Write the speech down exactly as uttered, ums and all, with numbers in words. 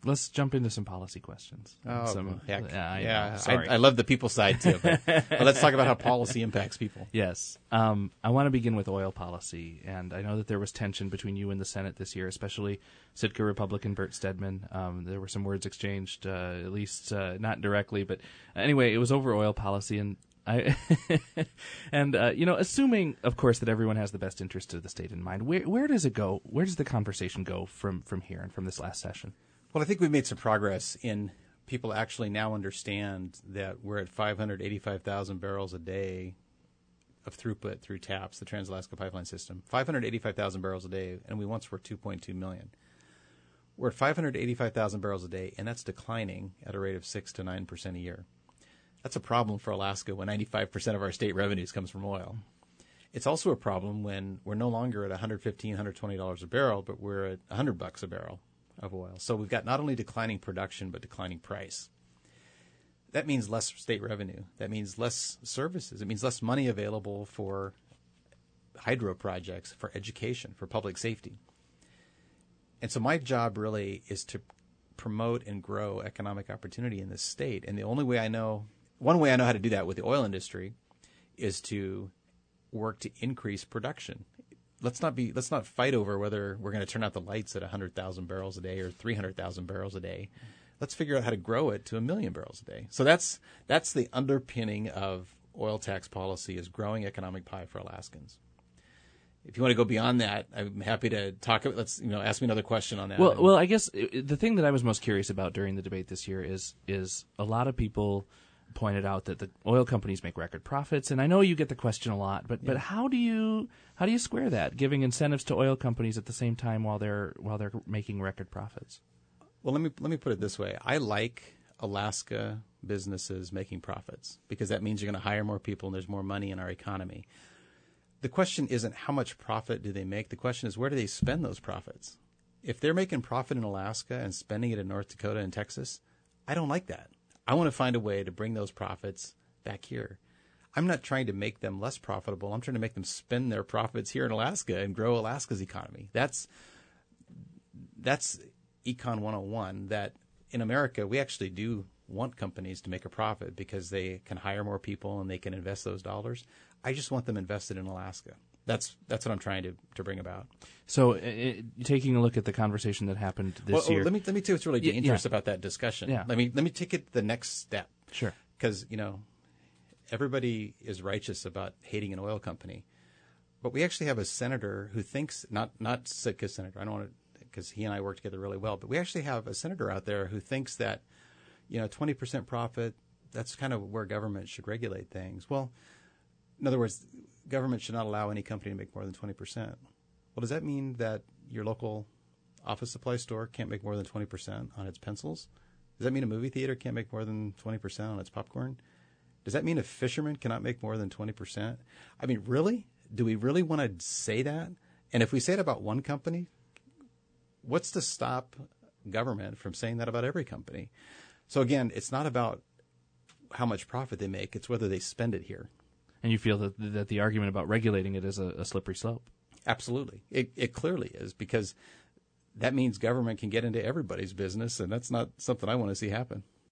let's jump into some policy questions. Oh, some, heck. Yeah, I, yeah. sorry. I, I love the people side, too. But, but let's talk about how policy impacts people. Yes. Um, I want to begin with oil policy, and I know that there was tension between you and the Senate this year, especially Sitka Republican Bert Stedman. Um, there were some words exchanged, uh, at least uh, not directly, but anyway, it was over oil policy, and I and uh, you know, assuming, of course, that everyone has the best interest of the state in mind, where where does it go? Where does the conversation go from from here and from this last session? Well, I think we've made some progress in people actually now understand that we're at five hundred eighty-five thousand barrels a day of throughput through TAPS, the Trans-Alaska Pipeline System. five hundred eighty-five thousand barrels a day, and we once were two point two million. We're at five hundred eighty-five thousand barrels a day, and that's declining at a rate of six to nine percent a year. That's a problem for Alaska when ninety-five percent of our state revenues comes from oil. It's also a problem when we're no longer at one hundred fifteen dollars, one hundred twenty dollars a barrel, but we're at one hundred bucks a barrel of oil. So we've got not only declining production, but declining price. That means less state revenue. That means less services. It means less money available for hydro projects, for education, for public safety. And so my job really is to promote and grow economic opportunity in this state. And the only way I know, one way I know how to do that with the oil industry is to work to increase production. Let's not be, let's not fight over whether we're going to turn out the lights at one hundred thousand barrels a day or three hundred thousand barrels a day. Let's figure out how to grow it to a million barrels a day. So that's, that's the underpinning of oil tax policy, is growing economic pie for Alaskans. If you want to go beyond that, I'm happy to talk. Let's, you know, ask me another question on that. Well, well, I guess the thing that I was most curious about during the debate this year is is a lot of people pointed out that the oil companies make record profits, and I know you get the question a lot, but yeah. but how do you how do you square that, giving incentives to oil companies at the same time while they're while they're making record profits? Well, let me let me put it this way: I like Alaska businesses making profits because that means you're going to hire more people and there's more money in our economy. The question isn't how much profit do they make. The question is, where do they spend those profits? If they're making profit in Alaska and spending it in North Dakota and Texas, I don't like that. I want to find a way to bring those profits back here. I'm not trying to make them less profitable. I'm trying to make them spend their profits here in Alaska and grow Alaska's economy. That's that's Econ one oh one, that in America we actually do want companies to make a profit because they can hire more people and they can invest those dollars. I just want them invested in Alaska. That's that's what I'm trying to, to bring about. So, uh, taking a look at the conversation that happened this well, year, oh, let me let me tell you what's really y- dangerous yeah. about that discussion. Yeah. Let me let me take it the next step. Sure. Because you know, everybody is righteous about hating an oil company, but we actually have a senator who thinks not not Sitka's senator. I don't want to, because he and I work together really well. But we actually have a senator out there who thinks that, you know, twenty percent profit, that's kind of where government should regulate things. Well, in other words, government should not allow any company to make more than twenty percent. Well, does that mean that your local office supply store can't make more than twenty percent on its pencils? Does that mean a movie theater can't make more than twenty percent on its popcorn? Does that mean a fisherman cannot make more than twenty percent? I mean, really? Do we really want to say that? And if we say it about one company, what's to stop government from saying that about every company? So again, it's not about how much profit they make. It's whether they spend it here. And you feel that that the argument about regulating it is a, a slippery slope? Absolutely. It, it clearly is, because that means government can get into everybody's business, and that's not something I want to see happen.